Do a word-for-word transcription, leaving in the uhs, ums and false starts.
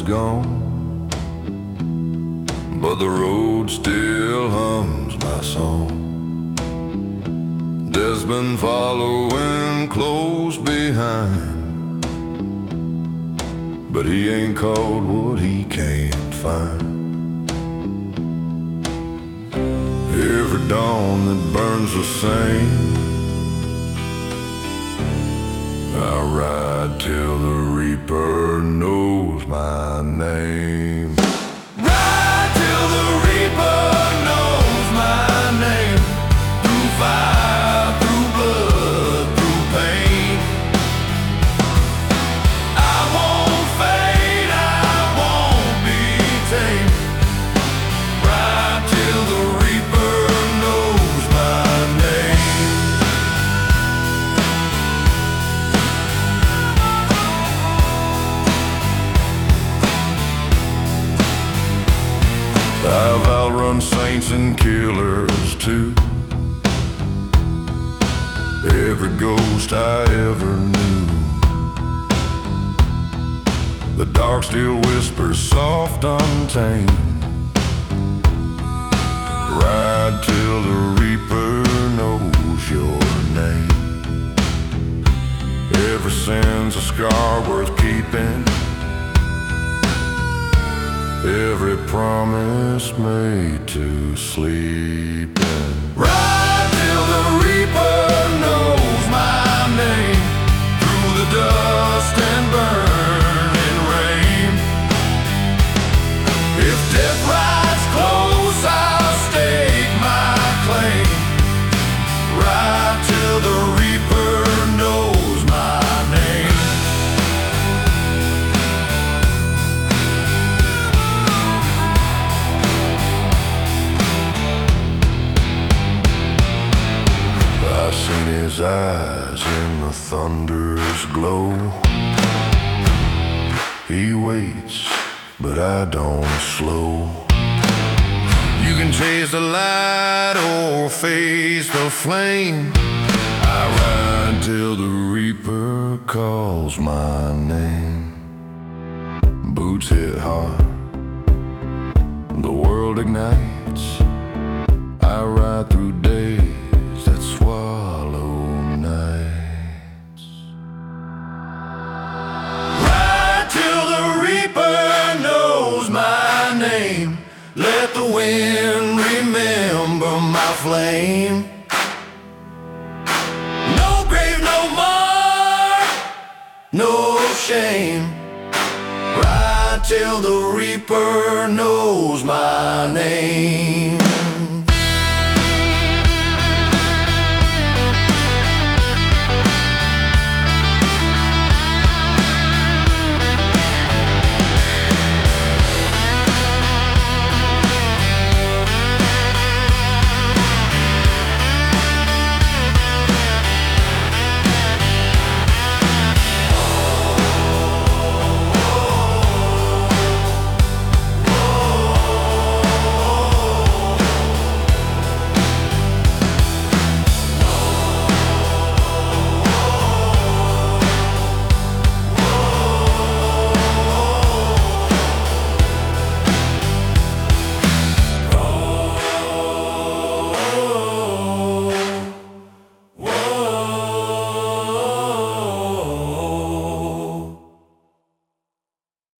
gone, but the road still hums my song. Death's been following close behind, but he ain't caught what he can't find. Every dawn that burns the same, I ride till the reaper knows my name. Ride till the reaper knows my name. Through fire, through blood, through pain, I won't fade, I won't be tamed. Ride till the reaper knows my name. I've outrun saints and killers too, every ghost I ever knew. The dark still whispers soft, untamed. Ride till the reaper knows your name. Every sin's a scar worth keeping, every promise made to sleep in. Ride till the reaper knows my name. Through the dust and burning rain, if death rides close, I'll stake my claim. Ride till the reaper knows my name. I've seen his eyes in the thunder's glow. He waits, but I don't slow. You can chase the light or face the flame. I ride till the reaper calls my name. Boots hit hard, the world ignites. I ride through days that swallow nights. Ride till the reaper knows my name. Let the wind remember my flame. No grave, no mark, no shame. Ride till the reaper knows my name.